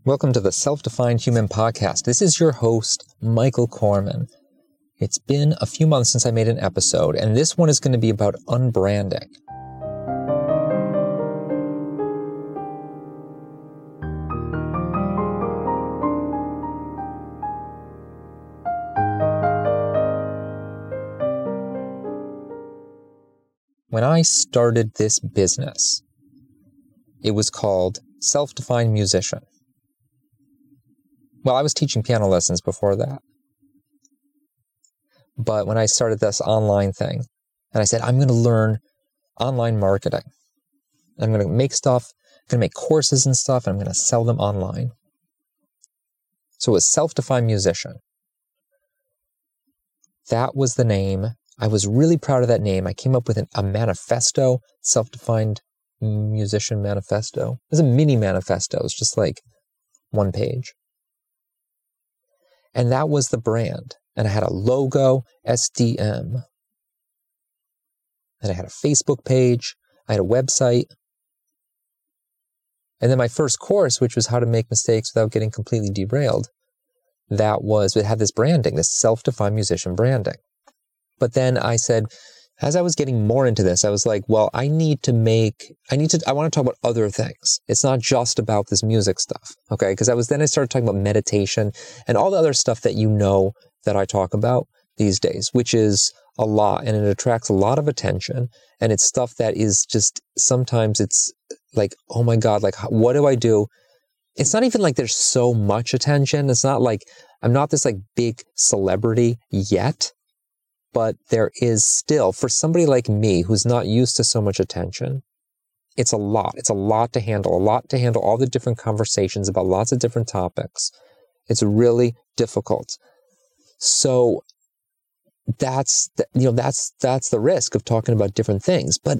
Welcome to the Self-Defined Human Podcast. This is your host, Michael Corman. It's been a few months since I made an episode, and this one is going to be about unbranding. When I started this business, it was called Self-Defined Musician. Well, I was teaching piano lessons before that. But when I started this online thing, and I said, I'm going to learn online marketing. I'm going to make stuff, I'm going to make courses and stuff, and I'm going to sell them online. So it was Self-Defined Musician. That was the name. I was really proud of that name. I came up with a manifesto, Self-Defined Musician Manifesto. It was a mini manifesto. It was just like one page. And that was the brand. And I had a logo, SDM. And I had a Facebook page. I had a website. And then my first course, which was how to make mistakes without getting completely derailed, it had this branding, this self-defined musician branding. But then I said, as I was getting more into this, I was like, well, I want to talk about other things. It's not just about this music stuff, okay? Because I started talking about meditation and all the other stuff that you know that I talk about these days, which is a lot, and it attracts a lot of attention, and it's stuff that is just, sometimes it's like, oh my God, like, what do I do? It's not even like there's so much attention. It's not like, I'm not this like big celebrity yet. But there is still, for somebody like me who's not used to so much attention, it's a lot. It's a lot to handle all the different conversations about lots of different topics. It's really difficult. So that's the risk of talking about different things. But,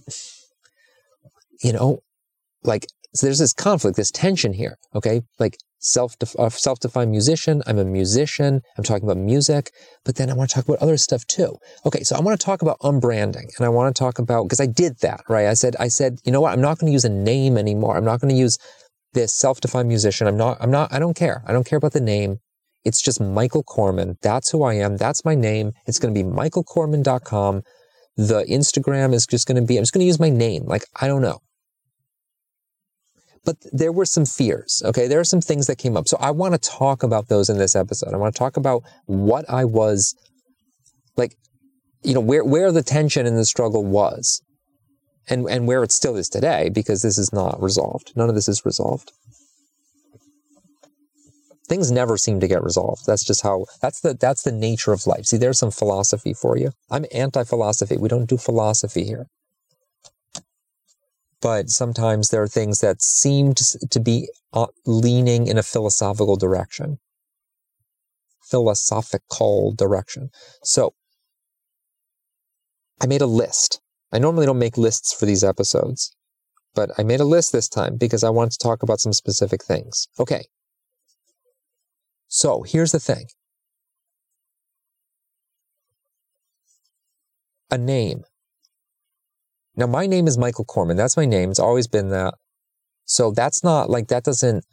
so there's this conflict, this tension here, okay? Like self-defined musician, I'm a musician, I'm talking about music, but then I want to talk about other stuff too. Okay, so I want to talk about unbranding, and I want to talk about, because I did that, right? I said, you know what, I'm not going to use a name anymore. I'm not going to use this self-defined musician. I don't care. I don't care about the name. It's just Michael Corman. That's who I am. That's my name. It's going to be michaelcorman.com. The Instagram is just going to be, I'm just going to use my name. Like, I don't know. But there were some fears, okay? There are some things that came up. So I want to talk about those in this episode. I want to talk about what I was, like, where the tension and the struggle was, and where it still is today, because this is not resolved. None of this is resolved. Things never seem to get resolved. That's just that's the nature of life. See, there's some philosophy for you. I'm anti-philosophy. We don't do philosophy here. But sometimes there are things that seem to be leaning in a philosophical direction. So I made a list. I normally don't make lists for these episodes, but I made a list this time because I wanted to talk about some specific things. Okay. So here's the thing. A name. Now, my name is Michael Corman. That's my name. It's always been that. So that's not like, that doesn't,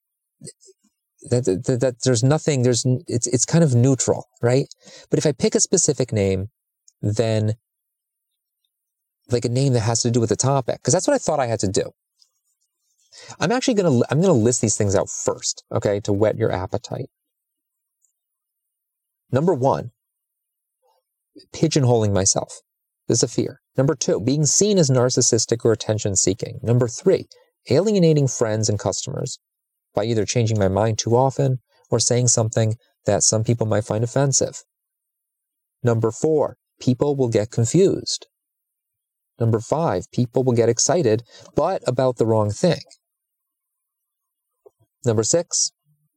there's nothing, it's kind of neutral, right? But if I pick a specific name, then like a name that has to do with the topic, because that's what I thought I had to do. I'm going to list these things out first, okay, to whet your appetite. Number 1, pigeonholing myself. This is a fear. Number 2, being seen as narcissistic or attention-seeking. Number 3, alienating friends and customers by either changing my mind too often or saying something that some people might find offensive. Number 4, people will get confused. Number 5, people will get excited, but about the wrong thing. Number 6,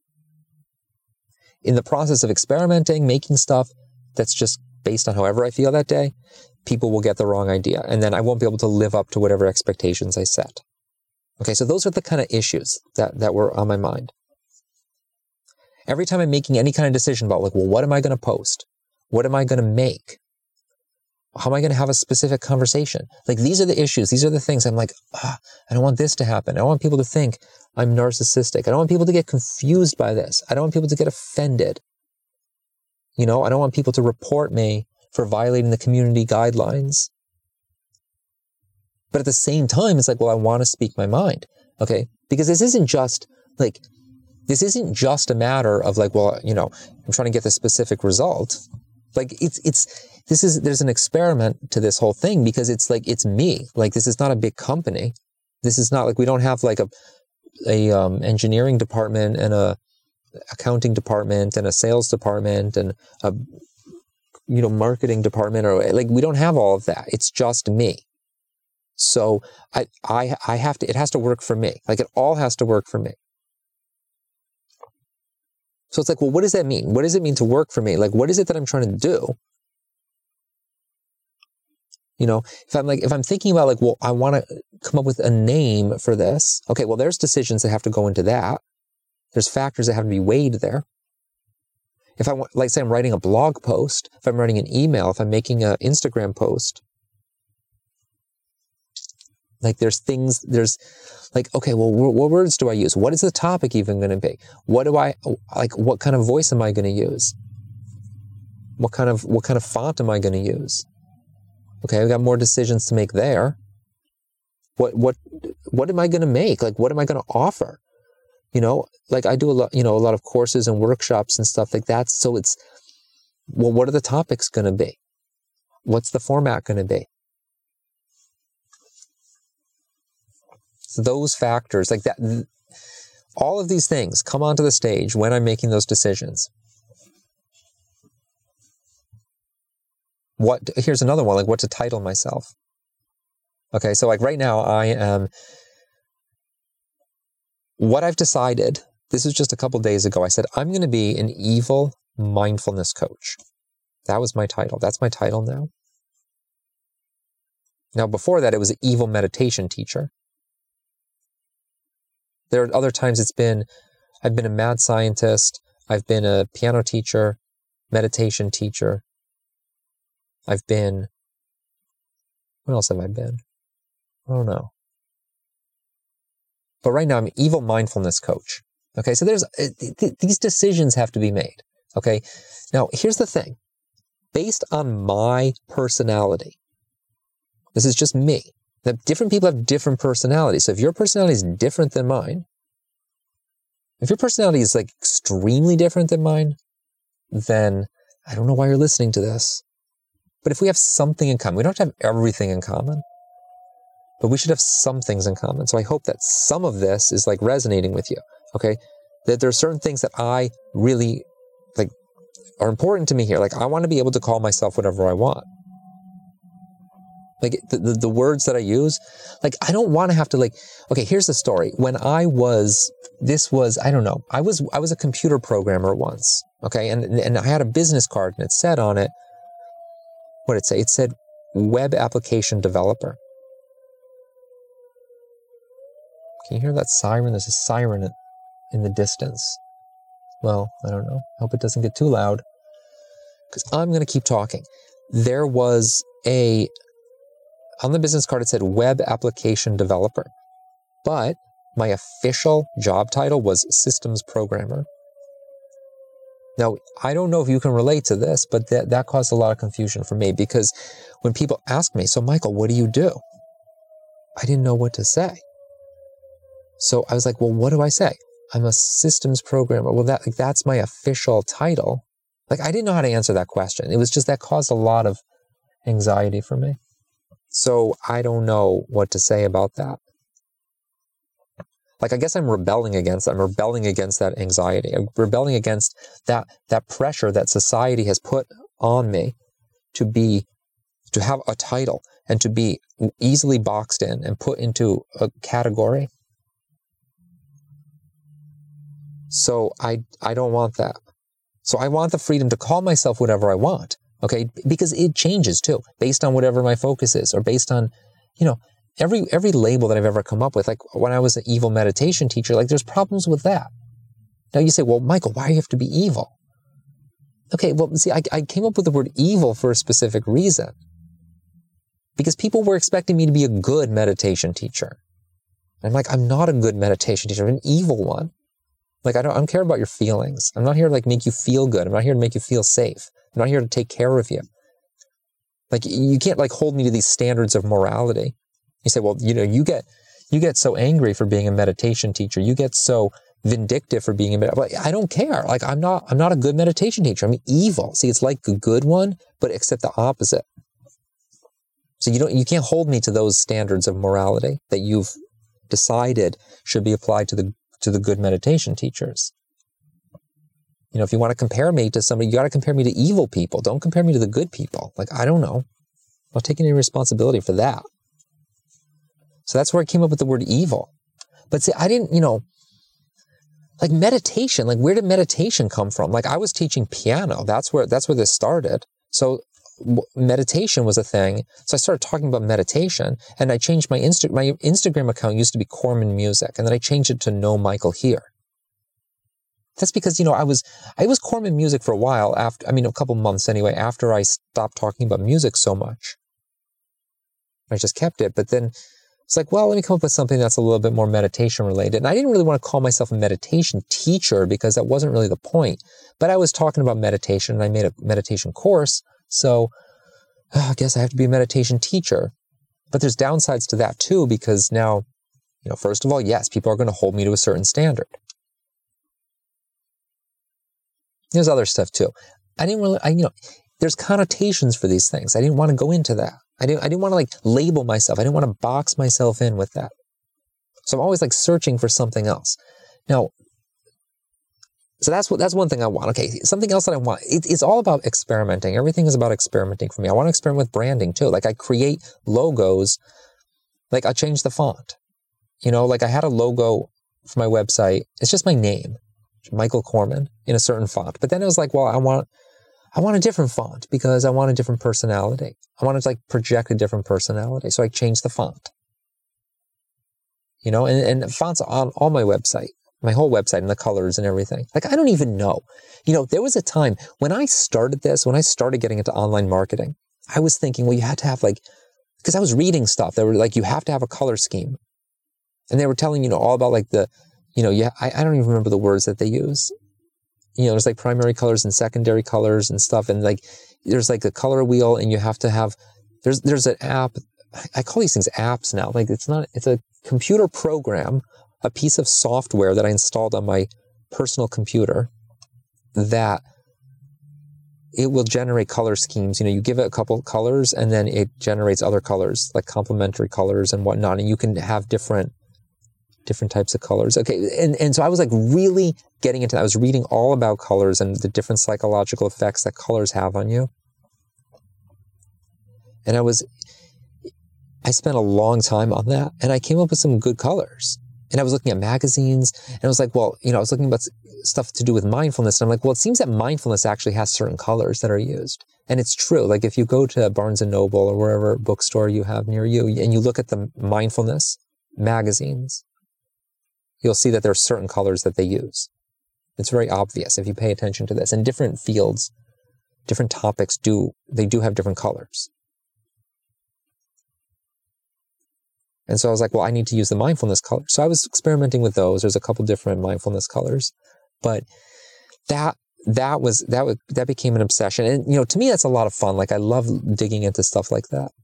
in the process of experimenting, making stuff that's just based on however I feel that day, people will get the wrong idea, and then I won't be able to live up to whatever expectations I set. Okay, so those are the kind of issues that were on my mind. Every time I'm making any kind of decision about, like, well, what am I going to post? What am I going to make? How am I going to have a specific conversation? Like, these are the issues. These are the things I'm like, I don't want this to happen. I don't want people to think I'm narcissistic. I don't want people to get confused by this. I don't want people to get offended. I don't want people to report me for violating the community guidelines. But at the same time, it's like, well, I want to speak my mind. Okay? Because this isn't just a matter of like, well, I'm trying to get this specific result. Like, there's an experiment to this whole thing, because it's like, it's me. Like, this is not a big company. This is not like, we don't have like a engineering department and a accounting department and a sales department and a, marketing department, or like, we don't have all of that. It's just me. So I have to, it has to work for me. Like, it all has to work for me. So it's like, well, what does that mean? What does it mean to work for me? Like, what is it that I'm trying to do? If I'm thinking about like, well, I want to come up with a name for this. Okay, well, there's decisions that have to go into that. There's factors that have to be weighed there. If I want, like, say I'm writing a blog post, if I'm writing an email, if I'm making an Instagram post, like, there's like, okay, well, what words do I use? What is the topic even going to be? What kind of voice am I going to use? What kind of font am I going to use? Okay, I've got more decisions to make there. What am I going to make? Like, what am I going to offer? Like, I do a lot of courses and workshops and stuff like that. So it's, well, what are the topics going to be? What's the format going to be? So those factors, like that, all of these things come onto the stage when I'm making those decisions. Here's another one, like what to title myself. Okay, so like right now what I've decided, this was just a couple days ago, I said, I'm going to be an evil mindfulness coach. That was my title. That's my title now. Now, before that, it was an evil meditation teacher. There are other times I've been a mad scientist, I've been a piano teacher, meditation teacher, what else have I been? I don't know. But right now I'm an evil mindfulness coach. Okay, so these decisions have to be made. Okay, now here's the thing. Based on my personality, this is just me. Now, different people have different personalities. So if your personality is different than mine, if your personality is like extremely different than mine, then I don't know why you're listening to this. But if we have something in common, we don't have to have everything in common, but we should have some things in common. So I hope that some of this is like resonating with you. Okay. That there are certain things that I really like are important to me here. Like, I want to be able to call myself whatever I want. Like the words that I use, like, I don't want to have to like, okay, here's the story. When I was a computer programmer once. Okay. And I had a business card and it said on it, what did it say? It said web application developer. Can you hear that siren? There's a siren in the distance. Well, I don't know. I hope it doesn't get too loud, because I'm going to keep talking. There was on the business card, it said web application developer, but my official job title was systems programmer. Now, I don't know if you can relate to this, but that caused a lot of confusion for me, because when people ask me, so Michael, what do you do? I didn't know what to say. So I was like, well, what do I say? I'm a systems programmer. Well, that's my official title. Like, I didn't know how to answer that question. It was just that caused a lot of anxiety for me. So I don't know what to say about that. Like, I guess I'm rebelling against that anxiety. I'm rebelling against that pressure that society has put on me to have a title and to be easily boxed in and put into a category. So I don't want that. So I want the freedom to call myself whatever I want. Okay, because it changes too, based on whatever my focus is, or based on, every label that I've ever come up with. Like when I was an evil meditation teacher, like there's problems with that. Now you say, well, Michael, why do you have to be evil? Okay, well, see, I came up with the word evil for a specific reason. because people were expecting me to be a good meditation teacher. And I'm like, I'm not a good meditation teacher. I'm an evil one. Like, I don't care about your feelings. I'm not here to like make you feel good. I'm not here to make you feel safe. I'm not here to take care of you. Like, you can't like hold me to these standards of morality. You say, well, you know, you get so angry for being a meditation teacher. You get so vindictive for being a meditation. Like, I don't care. Like, I'm not a good meditation teacher. I'm evil. See, it's like a good one, but except the opposite. So you can't hold me to those standards of morality that you've decided should be applied to the good meditation teachers. You know, if you want to compare me to somebody, you got to compare me to evil people. Don't compare me to the good people. Like, I don't know. I'm not taking any responsibility for that. So that's where I came up with the word evil. But see, I didn't, you know, like meditation, like where did meditation come from? Like, I was teaching piano. That's where this started. So meditation was a thing. So I started talking about meditation, and I changed my Instagram account used to be Corman Music, and then I changed it to No Michael Here. That's because, you know, I was Corman Music for a while after, a couple months anyway, after I stopped talking about music so much. I just kept it, but then it's like, well, let me come up with something that's a little bit more meditation related. And I didn't really want to call myself a meditation teacher because that wasn't really the point. But I was talking about meditation, and I made a meditation course. So I guess I have to be a meditation teacher. But there's downsides to that too, because now, you know, first of all, yes, people are going to hold me to a certain standard. There's other stuff too. There's connotations for these things. I didn't want to go into that. I didn't want to like label myself. I didn't want to box myself in with that. So I'm always like searching for something else. Now, so that's one thing I want. Okay, something else that I want. It's all about experimenting. Everything is about experimenting for me. I want to experiment with branding too. Like, I create logos. Like, I change the font. You know, like I had a logo for my website. It's just my name, Michael Corman, in a certain font. But then it was like, well, I want a different font because I want a different personality. I want to like project a different personality. So I changed the font. You know, and fonts on all my website, my whole website, and the colors and everything. Like, I don't even know. You know, there was a time when I started getting into online marketing, I was thinking, well, you had to have like, because I was reading stuff that were like, you have to have a color scheme. And they were telling, you know, all about like I don't even remember the words that they use. You know, there's like primary colors and secondary colors and stuff. And like, there's like a color wheel, and you have to have, there's an app. I call these things apps now. Like, it's a computer program, a piece of software that I installed on my personal computer that it will generate color schemes. You know, you give it a couple of colors, and then it generates other colors, like complementary colors and whatnot. And you can have different types of colors. Okay. And so I was like really getting into that. I was reading all about colors and the different psychological effects that colors have on you. And I spent a long time on that, and I came up with some good colors. And I was looking at magazines, and I was like, well, you know, I was looking about stuff to do with mindfulness. And I'm like, well, it seems that mindfulness actually has certain colors that are used. And it's true. Like, if you go to Barnes & Noble or wherever bookstore you have near you, and you look at the mindfulness magazines, you'll see that there are certain colors that they use. It's very obvious if you pay attention to this. And different fields, different topics do have different colors. And so I was like, well, I need to use the mindfulness color. So I was experimenting with those. There's a couple different mindfulness colors, but that became an obsession. And, you know, to me, that's a lot of fun. Like, I love digging into stuff like that.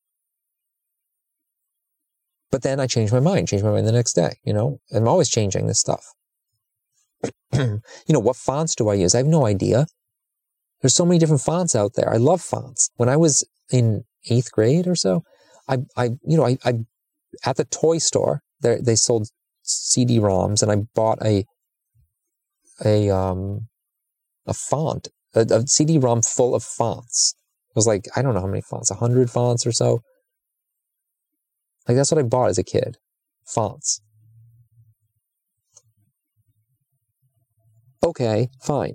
But then I changed my mind the next day. You know, I'm always changing this stuff. You know, what fonts do I use? I have no idea. There's so many different fonts out there. I love fonts. When I was in 8th grade or so, I at the toy store, they sold CD-ROMs, and I bought a font, a CD-ROM full of fonts. It was like, I don't know how many fonts, 100 fonts or so. Like, that's what I bought as a kid, fonts. Okay, fine.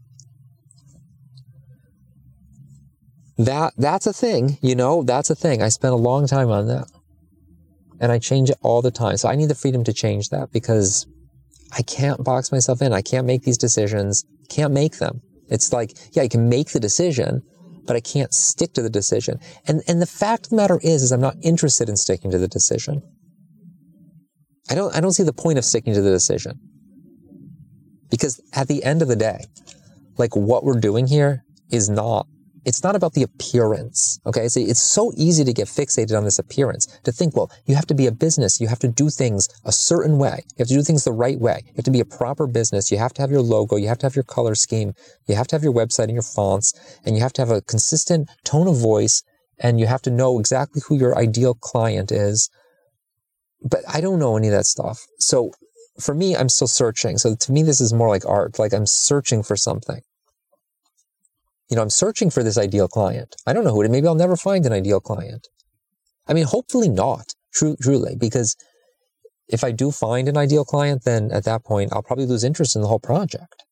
That's a thing, you know, that's a thing. I spent a long time on that. And I change it all the time. So I need the freedom to change that, because I can't box myself in. I can't make these decisions. Can't make them. It's like, yeah, you can make the decision, but I can't stick to the decision. And the fact of the matter is I'm not interested in sticking to the decision. I don't see the point of sticking to the decision. Because at the end of the day, like what we're doing here is it's not about the appearance, okay? See, it's so easy to get fixated on this appearance, to think, well, you have to be a business, you have to do things a certain way, you have to do things the right way, you have to be a proper business, you have to have your logo, you have to have your color scheme, you have to have your website and your fonts, and you have to have a consistent tone of voice, and you have to know exactly who your ideal client is. But I don't know any of that stuff. So for me, I'm still searching. So to me, this is more like art, like I'm searching for something. You know, I'm searching for this ideal client. I don't know who it is. Maybe I'll never find an ideal client. I mean, hopefully not, truly, because if I do find an ideal client, then at that point, I'll probably lose interest in the whole project.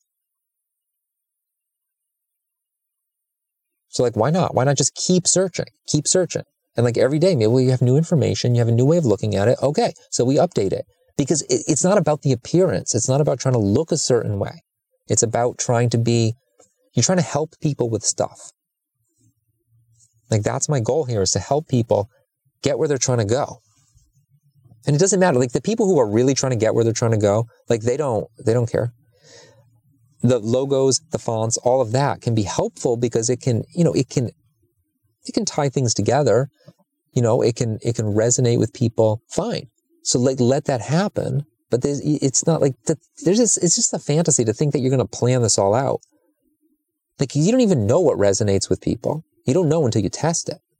So like, why not? Why not just keep searching? Keep searching. And like every day, maybe you have new information, you have a new way of looking at it. Okay, so we update it. Because it's not about the appearance. It's not about trying to look a certain way. It's about you're trying to help people with stuff. Like that's my goal here, is to help people get where they're trying to go. And it doesn't matter. Like the people who are really trying to get where they're trying to go, like they don't care. The logos, the fonts, all of that can be helpful because it can tie things together. You know, it can resonate with people. Fine. So like let that happen. But it's not like it's just a fantasy to think that you're going to plan this all out. Like you don't even know what resonates with people. You don't know until you test it.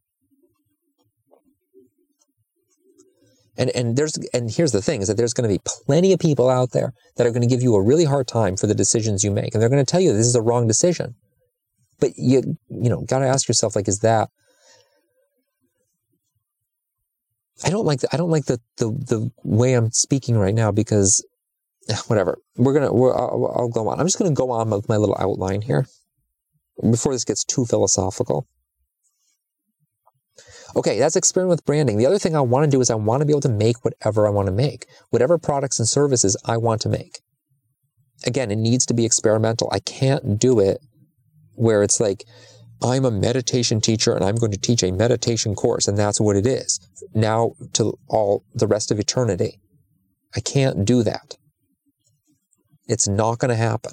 And here's the thing, is that there's going to be plenty of people out there that are going to give you a really hard time for the decisions you make. And they're going to tell you this is a wrong decision. But you got to ask yourself, like, is that, I don't like the way I'm speaking right now, because whatever, I'll go on. I'm just going to go on with my little outline here before this gets too philosophical. Okay, that's experiment with branding. The other thing I want to do is I want to be able to make whatever I want to make, whatever products and services I want to make. Again, it needs to be experimental. I can't do it where it's like, I'm a meditation teacher and I'm going to teach a meditation course and that's what it is now to all the rest of eternity. I can't do that. It's not going to happen.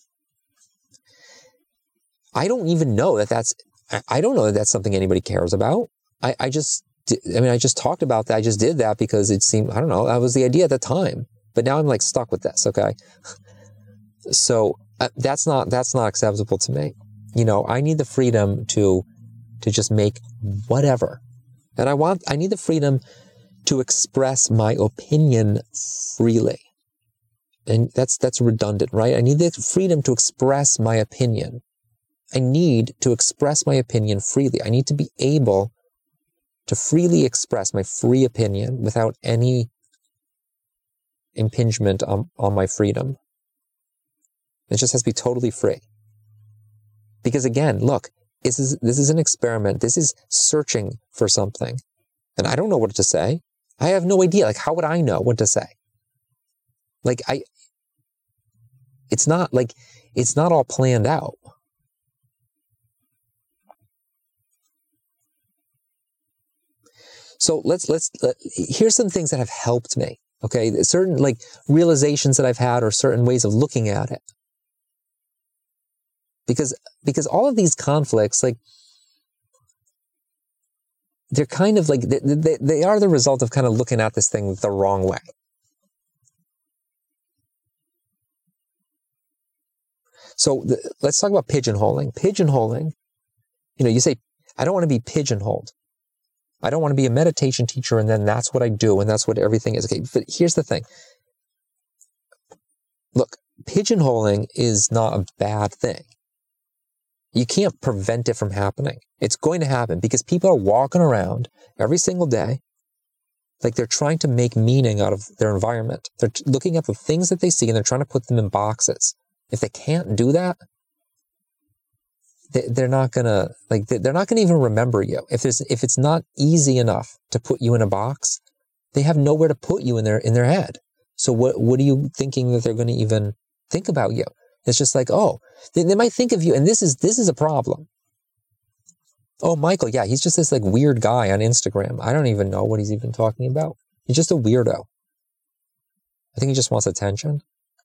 I don't even know that that's something anybody cares about. I just talked about that. I just did that because it seemed, I don't know, that was the idea at the time. But now I'm like stuck with this, okay? So that's not acceptable to me. You know, I need the freedom to just make whatever. And I need the freedom to express my opinion freely. And that's redundant, right? I need the freedom to express my opinion. I need to express my opinion freely. I need to be able to freely express my free opinion without any impingement on my freedom. It just has to be totally free. Because again, look, this is an experiment. This is searching for something. And I don't know what to say. I have no idea. Like, how would I know what to say? Like, it's not all planned out. So here's some things that have helped me. Okay. Certain like realizations that I've had, or certain ways of looking at it. Because all of these conflicts, like, they're kind of like, they are the result of kind of looking at this thing the wrong way. So let's talk about pigeonholing. Pigeonholing, you say, I don't want to be pigeonholed. I don't want to be a meditation teacher and then that's what I do and that's what everything is. Okay, but here's the thing. Look, pigeonholing is not a bad thing. You can't prevent it from happening. It's going to happen because people are walking around every single day like they're trying to make meaning out of their environment. They're looking at the things that they see and they're trying to put them in boxes. If they can't do that, they're not gonna even remember you. If it's not easy enough to put you in a box, they have nowhere to put you in their head. So what are you thinking that they're going to even think about you? It's just like, oh, they might think of you, and this is a problem. Oh, Michael, yeah, he's just this like weird guy on Instagram. I don't even know what he's even talking about. He's just a weirdo. I think he just wants attention.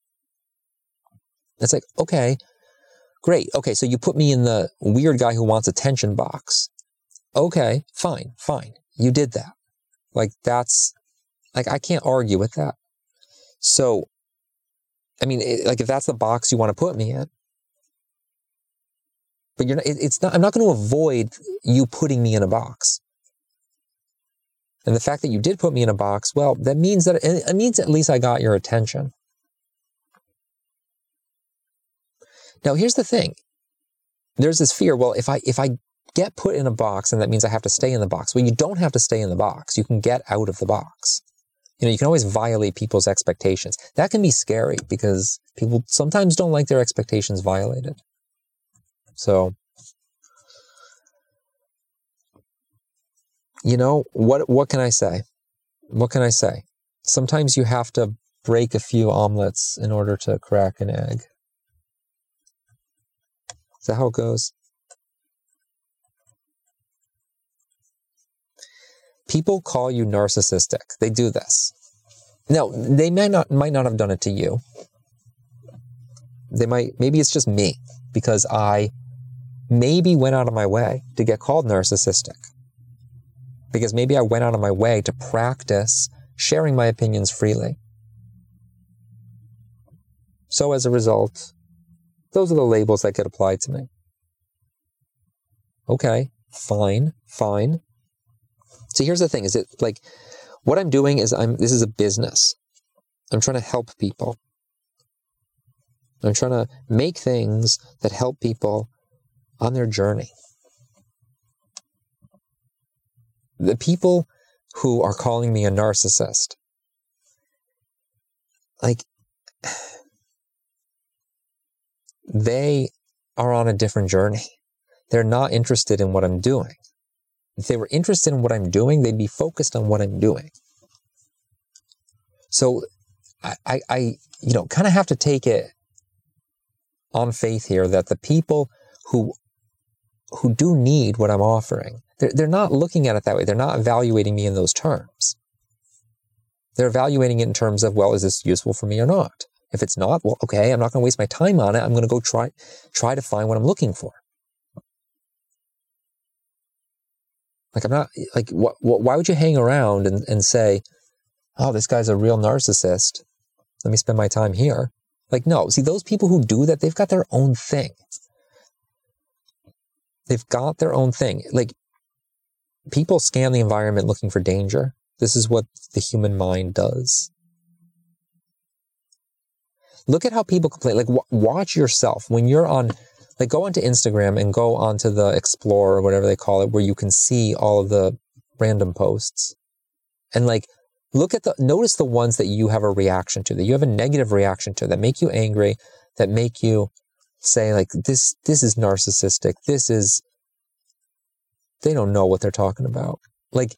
It's like, okay, great. Okay, so you put me in the weird guy who wants attention box. Okay, fine. You did that. Like, that's, like, I can't argue with that. So, I mean, like, if that's the box you want to put me in, but you're not, it's not, I'm not going to avoid you putting me in a box. And the fact that you did put me in a box, well, that means that, it means at least I got your attention. Now, here's the thing. There's this fear, well, if I get put in a box, and that means I have to stay in the box. Well, you don't have to stay in the box. You can get out of the box. You know, you can always violate people's expectations. That can be scary because people sometimes don't like their expectations violated. So, you know, what can I say? What can I say? Sometimes you have to break a few omelets in order to crack an egg. Is that how it goes? People call you narcissistic. They do this. Now, they might not have done it to you. Maybe it's just me, because I maybe went out of my way to get called narcissistic. Because maybe I went out of my way to practice sharing my opinions freely. So as a result, those are the labels that get applied to me. Okay, fine. So here's the thing, is it like, what I'm doing is this is a business. I'm trying to help people. I'm trying to make things that help people on their journey. The people who are calling me a narcissist, like, they are on a different journey. They're not interested in what I'm doing. If they were interested in what I'm doing, they'd be focused on what I'm doing. So I kind of have to take it on faith here that the people who do need what I'm offering, they're not looking at it that way. They're not evaluating me in those terms. They're evaluating it in terms of, well, is this useful for me or not? If it's not, well, okay, I'm not going to waste my time on it. I'm going to go try to find what I'm looking for. Like, I'm not, like, why would you hang around and say, oh, this guy's a real narcissist, let me spend my time here? Like, no. See, those people who do that, they've got their own thing. They've got their own thing. Like, people scan the environment looking for danger. This is what the human mind does. Look at how people complain. Like, watch yourself when you're on, like, go onto Instagram and go onto the Explore or whatever they call it, where you can see all of the random posts. And, like, notice the ones that you have a reaction to, that you have a negative reaction to, that make you angry, that make you say, like, this is narcissistic. They don't know what they're talking about. Like,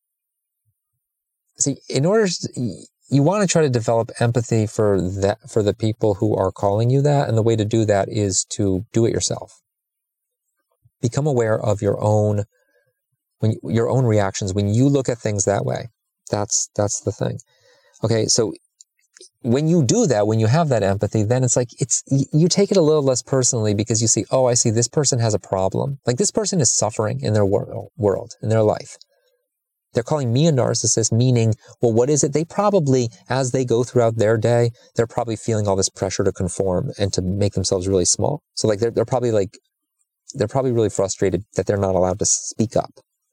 see, you want to try to develop empathy for the people who are calling you that, and the way to do that is to do it yourself. Become aware of your own reactions when you look at things that way. That's the thing. Okay, so when you do that, when you have that empathy, then it's like you take it a little less personally, because you see, oh, I see, this person has a problem. Like, this person is suffering in their world, in their life. They're calling me a narcissist, meaning, well, what is it? They probably, as they go throughout their day, they're probably feeling all this pressure to conform and to make themselves really small. So, like, they're probably really frustrated that they're not allowed to speak up.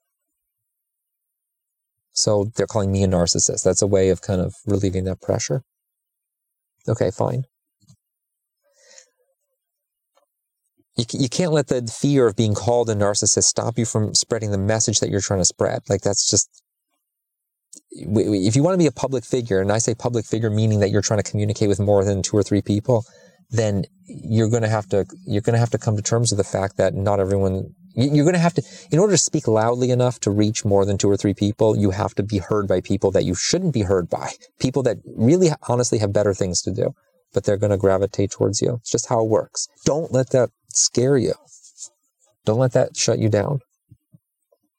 So they're calling me a narcissist. That's a way of kind of relieving that pressure. Okay, fine. You can't let the fear of being called a narcissist stop you from spreading the message that you're trying to spread. Like, that's just, if you want to be a public figure, and I say public figure meaning that you're trying to communicate with more than 2 or 3 people, then you're going to have to come to terms with the fact that not everyone, you're going to have to, in order to speak loudly enough to reach more than 2 or 3 people, you have to be heard by people that you shouldn't be heard by. People that really honestly have better things to do, but they're going to gravitate towards you. It's just how it works. Don't let that scare you. Don't let that shut you down.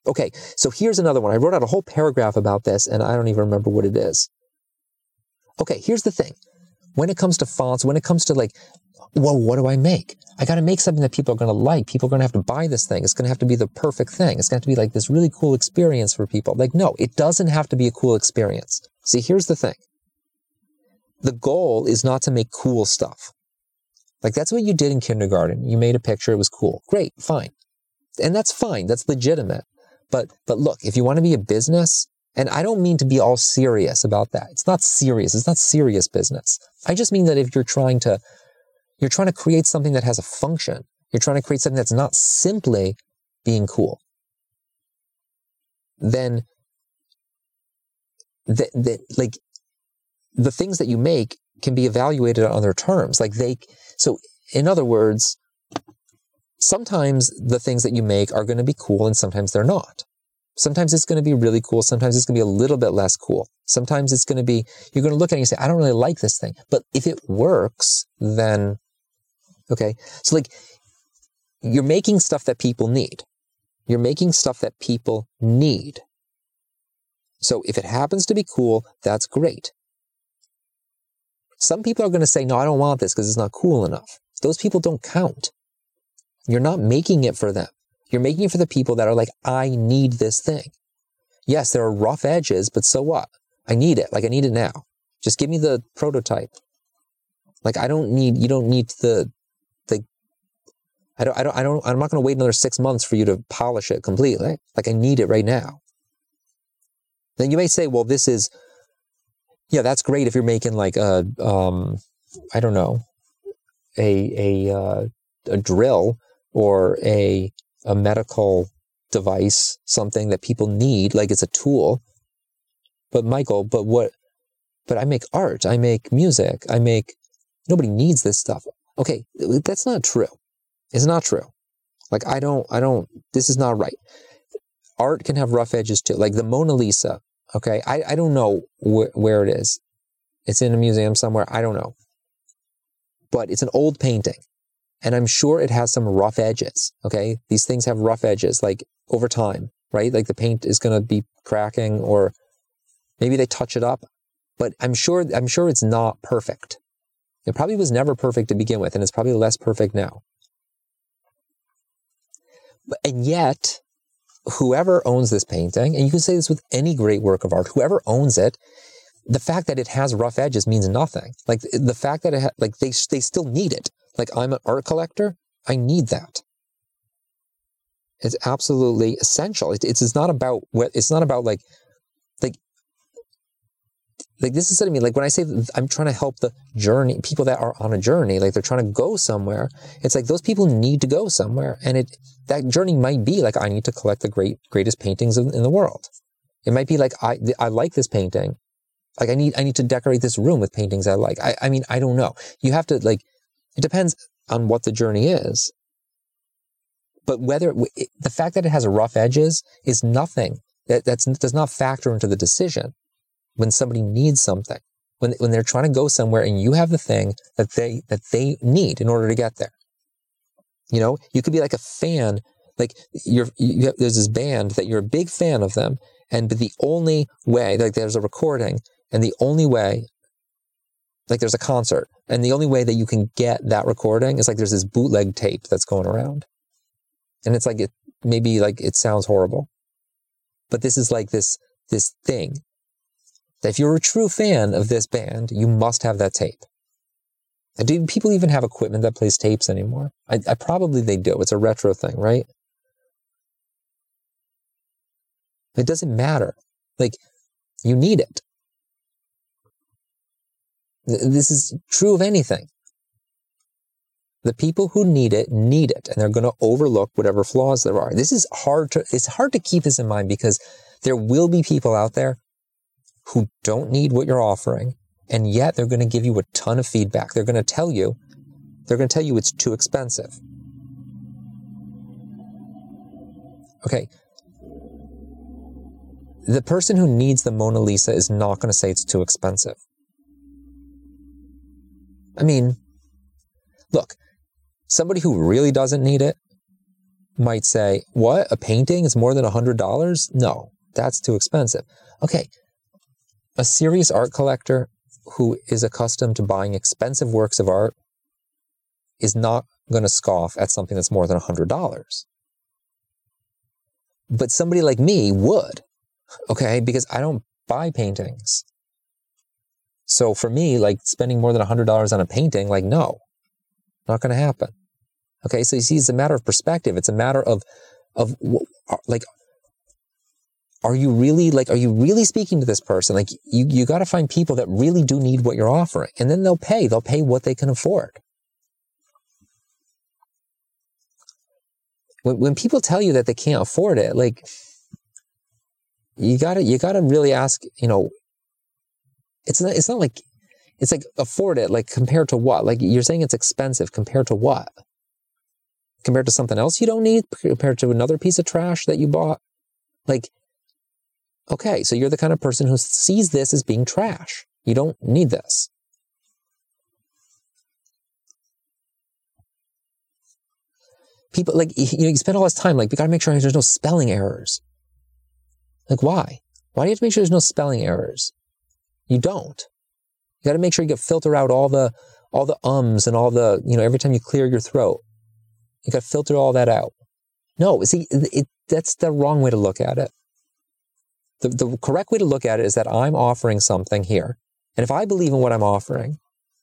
Okay, so here's another one. I wrote out a whole paragraph about this, and I don't even remember what it is. Okay, here's the thing. When it comes to fonts, when it comes to like, whoa, what do I make? I got to make something that people are going to like. People are going to have to buy this thing. It's going to have to be the perfect thing. It's going to have to be like this really cool experience for people. Like, no, it doesn't have to be a cool experience. See, here's the thing. The goal is not to make cool stuff. Like, that's what you did in kindergarten. You made a picture. It was cool. Great, fine. And that's fine. That's legitimate. But look, if you want to be a business, and I don't mean to be all serious about that. It's not serious. It's not serious business. I just mean that if you're trying to create something that has a function, you're trying to create something that's not simply being cool, then like the things that you make can be evaluated on their terms. So in other words, sometimes the things that you make are going to be cool and sometimes they're not. Sometimes it's going to be really cool. Sometimes it's going to be a little bit less cool. Sometimes it's going to be, you're going to look at it and you say, I don't really like this thing. But if it works, then, okay. So like, you're making stuff that people need. You're making stuff that people need. So if it happens to be cool, that's great. Some people are going to say, no, I don't want this because it's not cool enough. Those people don't count. You're not making it for them. You're making it for the people that are like, I need this thing. Yes, there are rough edges, but so what? I need it. Like, I need it now. Just give me the prototype. Like, you don't need I'm not going to wait another 6 months for you to polish it completely. Like, I need it right now. Then you may say, well, that's great if you're making like I don't know, a drill or a medical device, something that people need, like it's a tool. But Michael, but I make art, I make music, nobody needs this stuff. Okay, that's not true. It's not true. Like, this is not right. Art can have rough edges too. Like the Mona Lisa, okay? I don't know where it is. It's in a museum somewhere, I don't know. But it's an old painting. And I'm sure it has some rough edges, okay? These things have rough edges, like over time, right? Like the paint is going to be cracking, or maybe they touch it up. But I'm sure it's not perfect. It probably was never perfect to begin with, and it's probably less perfect now. And yet, whoever owns this painting, and you can say this with any great work of art, whoever owns it, the fact that it has rough edges means nothing. Like the fact that they still need it. Like, I'm an art collector, I need that. It's absolutely essential. It's not about like this is what I mean. Like when I say I'm trying to help the journey, people that are on a journey, like they're trying to go somewhere. It's like those people need to go somewhere, and that journey might be like, I need to collect the greatest paintings in the world. It might be like, I like this painting. Like I need to decorate this room with paintings I like. I mean, I don't know. You have to like. It depends on what the journey is. But the fact that it has rough edges is nothing. That does not factor into the decision when somebody needs something. When they're trying to go somewhere and you have the thing that they need in order to get there. You know, you could be like a fan, like there's this band that you're a big fan of them, but the only way, like there's a recording, and the only way, like there's a concert, and the only way that you can get that recording is like there's this bootleg tape that's going around. And it's like, it sounds horrible. But this is like this thing that if you're a true fan of this band, you must have that tape. And do people even have equipment that plays tapes anymore? I probably they do. It's a retro thing, right? It doesn't matter. Like, you need it. This is true of anything. The people who need it, and they're going to overlook whatever flaws there are. It's hard to keep this in mind, because there will be people out there who don't need what you're offering, and yet they're going to give you a ton of feedback. They're going to tell you it's too expensive. Okay. The person who needs the Mona Lisa is not going to say it's too expensive. I mean, look, somebody who really doesn't need it, might say, what? A painting is more than $100? No, that's too expensive. Okay, a serious art collector who is accustomed to buying expensive works of art is not going to scoff at something that's more than $100. But somebody like me would, okay, because I don't buy paintings. So for me, like spending more than $100 on a painting, like, no, not going to happen. Okay, so you see, it's a matter of perspective. It's a matter of like, are you really speaking to this person? Like, you got to find people that really do need what you're offering, and then they'll pay what they can afford. When people tell you that they can't afford it, like, you gotta really ask, it's not like, it's like afford it, like compared to what? Like you're saying it's expensive compared to what? Compared to something else you don't need? Compared to another piece of trash that you bought? Like, okay, so you're the kind of person who sees this as being trash. You don't need this. People, like, you spend all this time, like, we gotta make sure there's no spelling errors. Like, why? Why do you have to make sure there's no spelling errors? You don't. You gotta make sure you filter out all the ums and all the, every time you clear your throat. You gotta filter all that out. No, see, that's the wrong way to look at it. The correct way to look at it is that I'm offering something here. And if I believe in what I'm offering,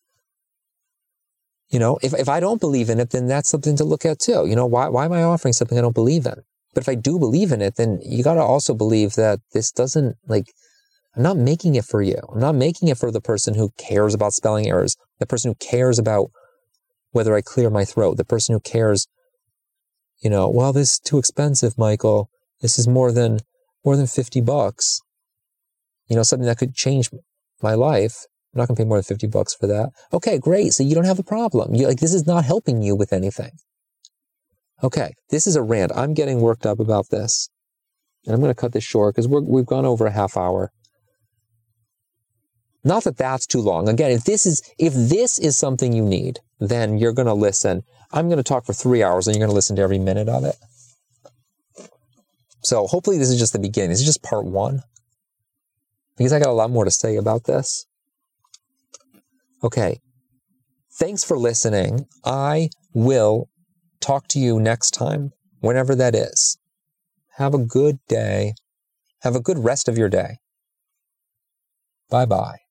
if I don't believe in it, then that's something to look at too. Why am I offering something I don't believe in? But if I do believe in it, then you got to also believe that this doesn't, like, I'm not making it for you. I'm not making it for the person who cares about spelling errors, the person who cares about whether I clear my throat, the person who cares, well, this is too expensive, Michael. This is more than $50. Something that could change my life. I'm not going to pay more than $50 for that. Okay, great. So you don't have a problem. This is not helping you with anything. Okay, this is a rant. I'm getting worked up about this. And I'm going to cut this short because we've gone over a half hour. Not that that's too long. Again, if this is something you need, then you're going to listen. I'm going to talk for 3 hours and you're going to listen to every minute of it. So hopefully this is just the beginning. This is just part 1. Because I got a lot more to say about this. Okay. Thanks for listening. I will talk to you next time, whenever that is. Have a good day. Have a good rest of your day. Bye-bye.